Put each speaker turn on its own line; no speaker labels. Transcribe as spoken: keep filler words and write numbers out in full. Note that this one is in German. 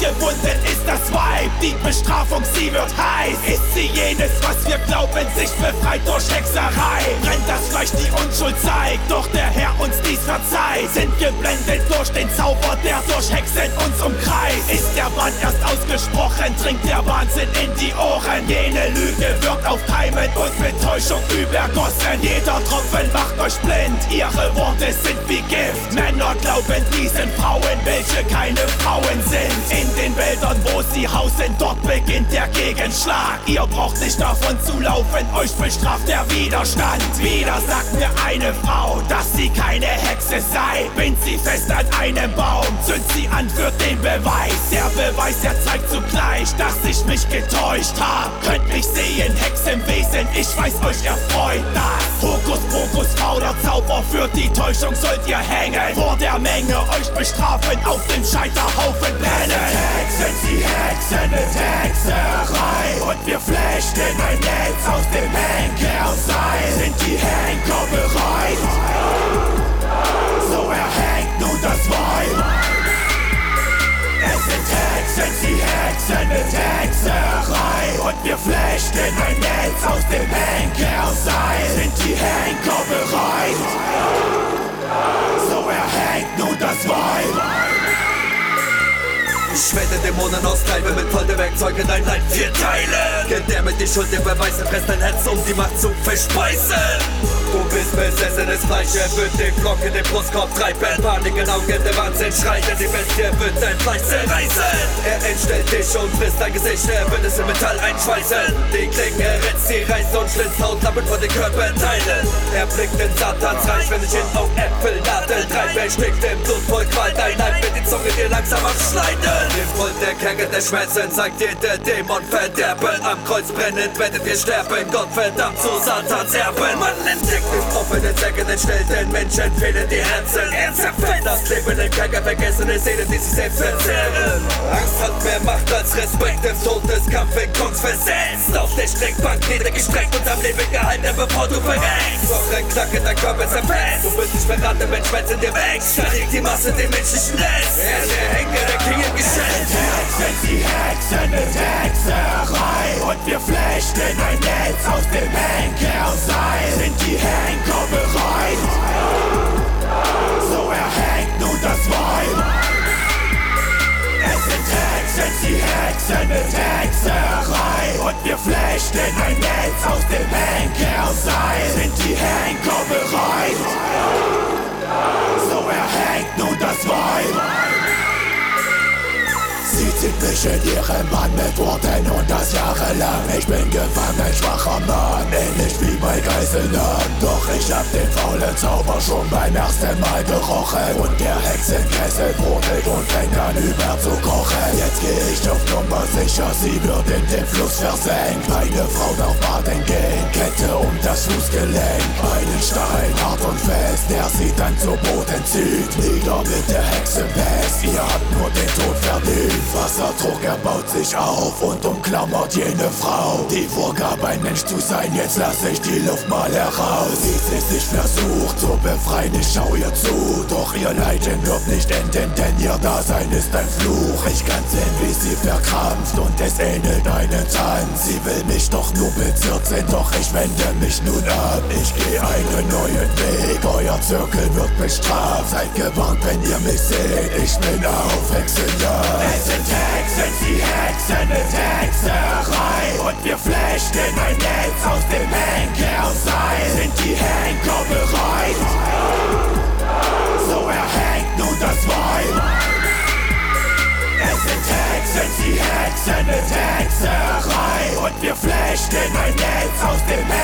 gewunden ist das Weib, die Bestrafung, sie wird heiß. Ist sie jenes, was wir glauben, sich befreit durch Hexerei? Brennt das Fleisch, die Unschuld zeigt, doch der Herr uns dies verzeiht. Sind geblendet durch den Zauber, der durch Hexen uns umkreist. Ist der Bann erst ausgesprochen, dringt der Wahnsinn in die Ohren. Jene Lüge wirkt auf Keimen und mit Täuschung übergossen. Jeder Tropfen macht euch blind, ihre Worte sind wie Gift. Männer glauben diesen Frauen, welche keine Frauen sind. In den Wäldern, wo sie hausen, dort beginnt der Gegenschlag. Ihr braucht nicht davon zu laufen, euch bestraft der Widerstand. Wieder sagt mir eine Frau, dass sie keine Hexe sei. Bind sie fest an einem Baum, zünd sie an für den Beweis. Der Beweis, der zeigt zugleich, dass ich mich getäuscht hab. Könnt mich sehen, Hexenwesen, ich weiß, euch erfreut das. Hokus Pokus, fauler Zauber, für die Täuschung sollt ihr hängen. Vor der Menge euch bestrafen, auf dem Scheiterhaufen pennen. Hexen, sie Hexen mit Hexerei, und wir flechten ein Netz aus dem Henkerseil. Sind die Henker bereit? So erhängt nun das Weib. Es sind Hexen, sie Hexen mit Hexerei, und wir flechten ein Netz aus dem Henkerseil. Sind die Henker bereit? So erhängt nun das Weib.
Ich werde Dämonen austreiben mit Folterwerkzeugen dein Leib vier Teile. Kennt der mit die Schuld der Beweise, presst dein Herz, um die Macht zu verspeisen. Du bist besessenes Fleisch, er wird den Flock in den Brustkorb treiben. Panik in Augen, der Wahnsinn schreit, denn die Bestie wird dein Fleisch zerreißen. Er entstellt dich und frisst dein Gesicht, er wird es in Metall einschweißen. Die Klinge ritzt, sie reißt und schlitzt Hautlappen von den Körperteilen. Er blickt in Satans Reich, wenn ich ihn auf Äpfelnadel treibe. Er stickt im Blut voll Qual, dein Leib wird die Zunge dir langsam abschneiden. Den voll der Kerker der Schmerzen zeigt dir der Dämon Verderben. Am Kreuz brennend werdet ihr sterben, Gott verdammt zu Satans Erben. Man entdeckt den offenen Säcken, entstellt den Menschen, fehlen die Herzen. Er zerfällt das Leben im Kerker, vergessene Seelen, die sich selbst verzehren. Angst hat mehr Macht als Respekt, im Todeskampf in Kunst versetzt. Auf der Streckbank niedergestreckt und am Leben gehalten, bevor du verreckst. Doch ein Knack in dein Körper zerfetzt. Du bist nicht mehr ran, der Mensch in dir wächst. Da liegt die Masse den menschlichen Rest. Er ist der Henker, der King im Geschäft.
Hexen, sie Hexen mit Hexerei, und wir flechten ein Netz aus dem Henkerseil. Sind die Henker bereit? So erhängt nun das Weib. Es sind Hexen, sie Hexen mit Hexerei, und wir flechten ein Netz aus dem Henkerseil. Sind die Henker bereit? So erhängt nun das Weib. Sie zieht mich in ihren Bann mit Worten und das jahrelang. Ich bin gefangen, schwacher Mann, ähnlich wie bei Geiselnamen. Doch ich hab den faulen Zauber schon beim ersten Mal gerochen. Und der Hexenkessel brodelt und fängt an über zu kochen. Jetzt geh ich auf Nummer sicher, sie wird in den Fluss versenkt. Keine Frau darf baden gehen, Kette um das Fußgelenk. Einen Stein, hart und fest, der sie dann zu Boden zieht. Nieder mit der Hexenpest, ihr habt nur den Tod verdient. Wasserdruck erbaut sich auf und umklammert jene Frau. Die Vorgabe, ein Mensch zu sein, jetzt lass ich die Luft mal heraus. Wie sie sich versucht zu befreien, ich schau ihr zu. Doch ihr Leiden wird nicht enden, denn ihr Dasein ist ein Fluch. Ich kann sehen, wie sie verkrampft und es ähnelt einen Tanz. Sie will mich doch nur bezirzen, doch ich wende mich nun ab. Ich geh einen neuen Weg, euer Zirkel wird bestraft. Seid gewarnt, wenn ihr mich seht, ich bin auf Hexenjagd. Es sind Hexen, sie Hexen mit Hexerei, und wir flechten ein Netz aus dem Henkerseil. Sind die Henker bereit? So erhängt nun das Weib. Es sind Hexen, sie Hexen mit Hexerei, und wir flechten ein Netz aus dem Henkerseil.